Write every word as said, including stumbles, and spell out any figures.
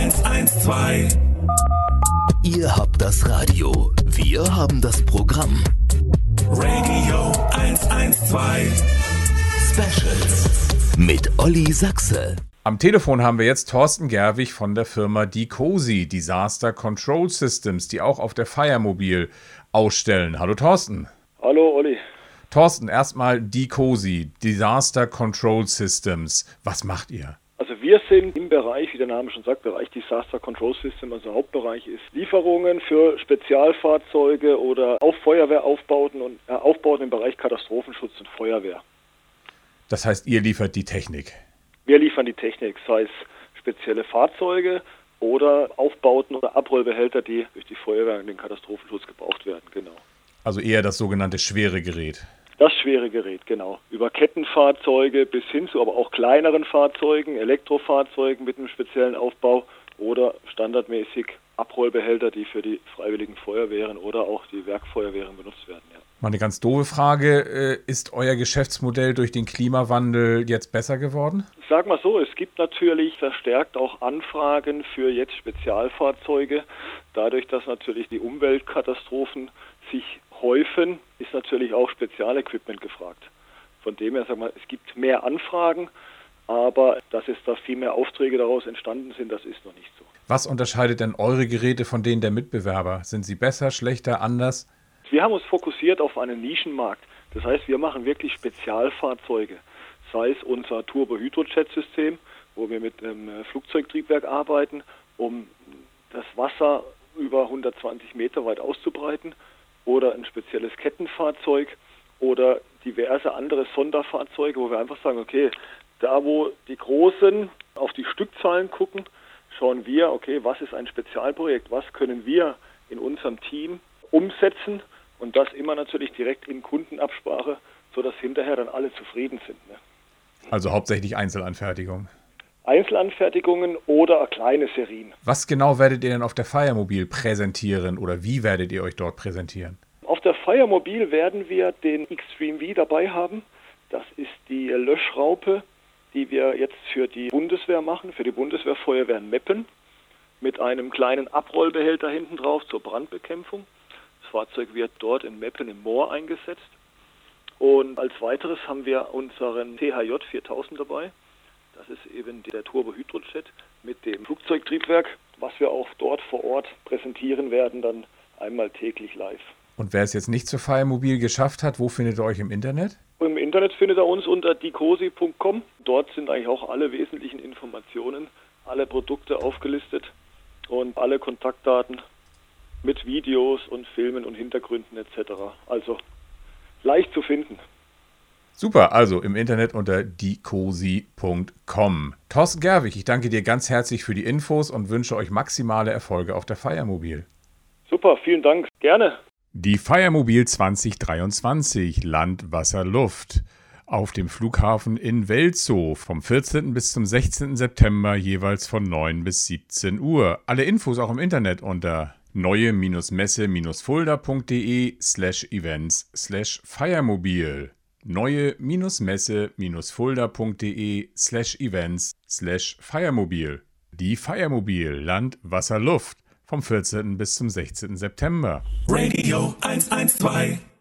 hundertzwei. Ihr habt das Radio, wir haben das Programm. Radio hundertzwei. Specials mit Olli Sachse. Am Telefon haben wir jetzt Thorsten Gerwig von der Firma DICOSI, Disaster Control Systems, die auch auf der Firemobil ausstellen. Hallo Thorsten. Hallo Olli. Thorsten, erstmal DICOSI, Disaster Control Systems. Was macht ihr? Also wir sind im Bereich, wie der Name schon sagt, Bereich Disaster Control System, also Hauptbereich ist Lieferungen für Spezialfahrzeuge oder auch Feuerwehraufbauten und äh, Aufbauten im Bereich Katastrophenschutz und Feuerwehr. Das heißt, ihr liefert die Technik? Wir liefern die Technik, sei es spezielle Fahrzeuge oder Aufbauten oder Abrollbehälter, die durch die Feuerwehr und den Katastrophenschutz gebraucht werden, genau. Also eher das sogenannte schwere Gerät? Das schwere Gerät, genau. Über Kettenfahrzeuge bis hin zu aber auch kleineren Fahrzeugen, Elektrofahrzeugen mit einem speziellen Aufbau oder standardmäßig Abrollbehälter, die für die freiwilligen Feuerwehren oder auch die Werkfeuerwehren benutzt werden, ja. Mal eine ganz doofe Frage, ist euer Geschäftsmodell durch den Klimawandel jetzt besser geworden? Ich sag mal so, es gibt natürlich verstärkt auch Anfragen für jetzt Spezialfahrzeuge. Dadurch, dass natürlich die Umweltkatastrophen sich häufen, ist natürlich auch Spezialequipment gefragt. Von dem her, sag mal, es gibt mehr Anfragen, aber dass es da viel mehr Aufträge daraus entstanden sind, das ist noch nicht so. Was unterscheidet denn eure Geräte von denen der Mitbewerber? Sind sie besser, schlechter, anders? Wir haben uns fokussiert auf einen Nischenmarkt. Das heißt, wir machen wirklich Spezialfahrzeuge. Sei es unser Turbo-Hydrojet-System, wo wir mit einem Flugzeugtriebwerk arbeiten, um das Wasser über hundertzwanzig Meter weit auszubreiten, oder ein spezielles Kettenfahrzeug oder diverse andere Sonderfahrzeuge, wo wir einfach sagen, okay, da wo die Großen auf die Stückzahlen gucken, schauen wir, okay, was ist ein Spezialprojekt, was können wir in unserem Team umsetzen und das immer natürlich direkt in Kundenabsprache, sodass hinterher dann alle zufrieden sind. Ne? Also hauptsächlich Einzelanfertigung. Einzelanfertigungen oder kleine Serien. Was genau werdet ihr denn auf der Firemobil präsentieren oder wie werdet ihr euch dort präsentieren? Auf der Firemobil werden wir den Extreme V dabei haben. Das ist die Löschraupe, die wir jetzt für die Bundeswehr machen, für die Bundeswehrfeuerwehr Meppen, mit einem kleinen Abrollbehälter hinten drauf zur Brandbekämpfung. Das Fahrzeug wird dort in Meppen im Moor eingesetzt. Und als weiteres haben wir unseren T H J viertausend dabei. Das ist eben der Turbo-Hydrojet mit dem Flugzeugtriebwerk, was wir auch dort vor Ort präsentieren werden, dann einmal täglich live. Und wer es jetzt nicht zur Firemobil geschafft hat, wo findet ihr euch im Internet? Im Internet findet er uns unter dicosi punkt com. Dort sind eigentlich auch alle wesentlichen Informationen, alle Produkte aufgelistet und alle Kontaktdaten mit Videos und Filmen und Hintergründen et cetera. Also leicht zu finden. Super, also im Internet unter dicosi punkt com. Thorsten Gerwig, ich danke dir ganz herzlich für die Infos und wünsche euch maximale Erfolge auf der Firemobil. Super, vielen Dank. Gerne. Die Firemobil zwanzig dreiundzwanzig, Land, Wasser, Luft. Auf dem Flughafen in Welzow vom vierzehnten bis zum sechzehnten September jeweils von neun bis siebzehn Uhr. Alle Infos auch im Internet unter neue-messe-fulda.de slash events slash Firemobil. neue-messe-fulda.de slash events slash Firemobil. Die Firemobil, Land, Wasser, Luft. Vom vierzehnten bis zum sechzehnten September. Radio hundertzwei.